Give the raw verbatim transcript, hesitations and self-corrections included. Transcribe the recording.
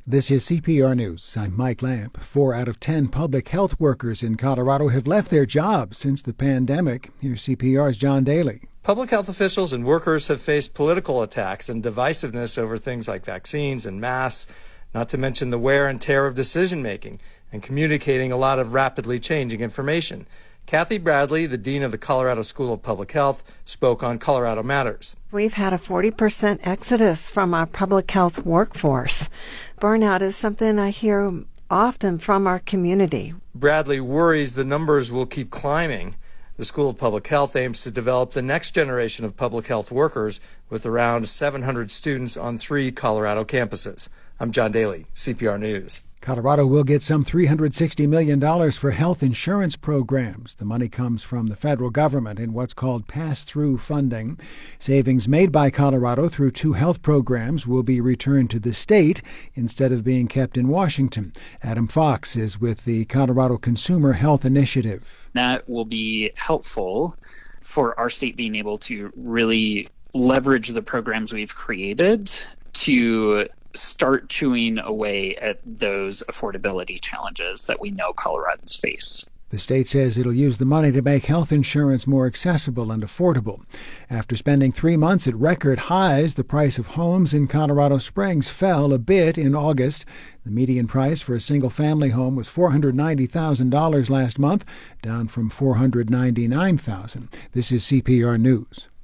This is C P R News. I'm Mike Lamp. Four out of ten public health workers in Colorado have left their jobs since the pandemic. Here's C P R's John Daly. Public health officials and workers have faced political attacks and divisiveness over things like vaccines and masks, not to mention the wear and tear of decision-making and communicating a lot of rapidly changing information. Kathy Bradley, the dean of the Colorado School of Public Health, spoke on Colorado Matters. We've had a forty percent exodus from our public health workforce. Burnout is something I hear often from our community. Bradley worries the numbers will keep climbing. The School of Public Health aims to develop the next generation of public health workers with around seven hundred students on three Colorado campuses. I'm John Daly, C P R News. Colorado will get some three hundred sixty million dollars for health insurance programs. The money comes from the federal government in what's called pass-through funding. Savings made by Colorado through two health programs will be returned to the state instead of being kept in Washington. Adam Fox is with the Colorado Consumer Health Initiative. That will be helpful for our state being able to really leverage the programs we've created to start chewing away at those affordability challenges that we know Coloradans face. The state says it'll use the money to make health insurance more accessible and affordable. After spending three months at record highs, the price of homes in Colorado Springs fell a bit in August. The median price for a single-family home was four hundred ninety thousand dollars last month, down from four hundred ninety-nine thousand dollars. This is C P R News.